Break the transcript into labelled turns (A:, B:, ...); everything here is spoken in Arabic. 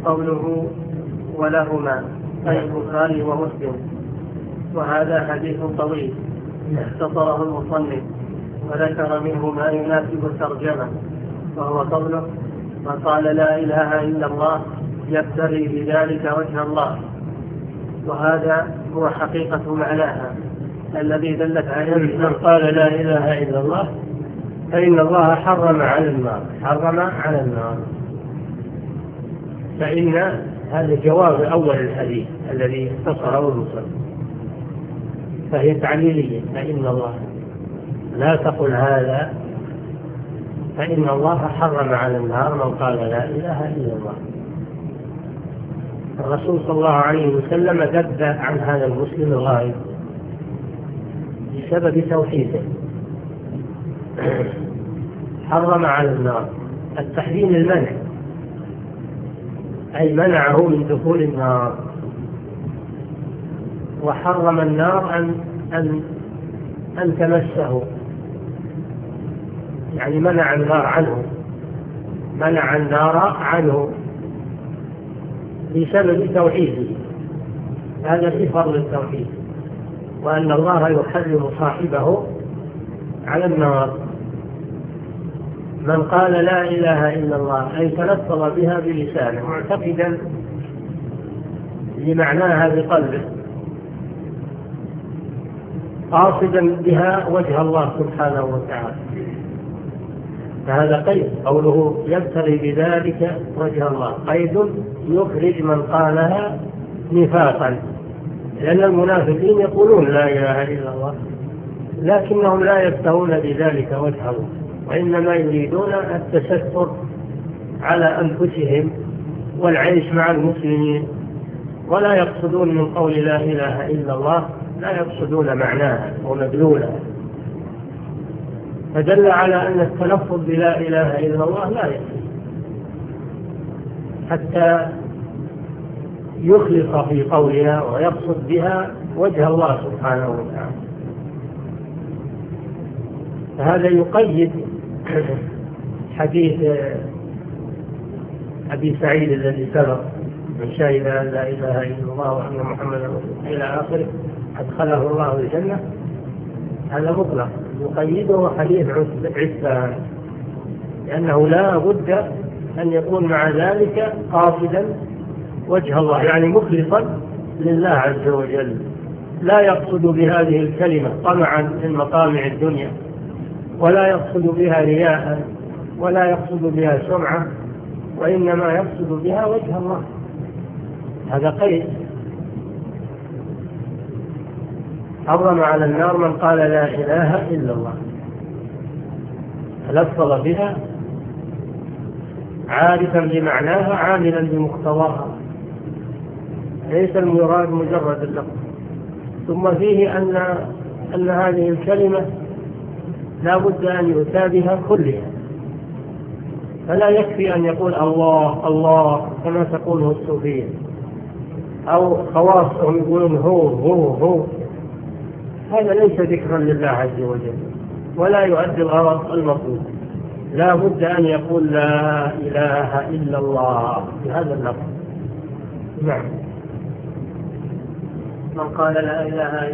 A: قوله ولهما أي البخاري ومسلم. وهذا حديث طويل اختصره المصنف وذكر منه ما يناسب الترجمة، وهو قوله من قال لا إله إلا الله يبتغي بذلك وجه الله. وهذا هو حقيقة معناها الذي دلت عليه
B: من قال لا إله إلا الله فإن الله حرم على النار. فإن هذا جواب أول الحديث الذي اختصره المصنف، فهي تعليلية. فإن الله لا تقل هذا، فإن الله حرم على النار من قال لا إله إلا الله. الرسول صلى الله عليه وسلم ذب عن هذا المسلم الغائب بسبب توحيده، حرم على النار. التحريم المنع، أي منعه من دخول النار، وحرم النار أن تمسه، يعني منع النار عنه بسبب توحيده. هذا في فضل التوحيد، وأن الله يحرم صاحبه على النار. من قال لا إله إلا الله أي تلفظ بها بلسانه معتقدا لمعناها بقلبه قاصدا بها وجه الله سبحانه وتعالى، فهذا قيد. قوله يبتغي بذلك وجه الله قيد يخرج من قالها نفاقا، لأن المنافقين يقولون لا إله إلا الله لكنهم لا يبتغون بذلك وجه الله، وإنما يريدون التستر على أنفسهم والعيش مع المسلمين، ولا يقصدون من قول لا إله إلا الله، لا يقصدون معناها ومدلولها. فدل على أن التلفظ بلا إله إلا الله لا يكفي حتى يخلص في قولها ويقصد بها وجه الله سبحانه وتعالى. فهذا يقيد حديث أبي سعيد الذي سبق من شهد أن لا إله إلا الله وأن محمدا رسول الله إلى آخره أدخله الله الجنة. هذا مطلق، يقيده حديث عثمان، لأنه لا بد أن يكون مع ذلك قاصدا وجه الله، يعني مخلصا لله عز وجل، لا يقصد بهذه الكلمة طمعا من مطامع الدنيا، ولا يقصد بها رياء، ولا يقصد بها سمعة، وإنما يقصد بها وجه الله. هذا قيد. حرم على النار من قال لا إله إلا الله، تلفظ بها عارفا بمعناها عاملا بمقتضاها، ليس المراد مجرد اللفظ. ثم فيه أن هذه الكلمة لا بد أن يؤتى بها كلها، فلا يكفي أن يقول الله الله كما تقوله الصوفية، أو خواصهم يقولون هو. هذا ليس ذكرا لله عز وجل ولا يؤدي الغرض المطلوب. لا بد أن يقول لا إله إلا الله بهذا اللفظ. نعم.
A: من قال لا إله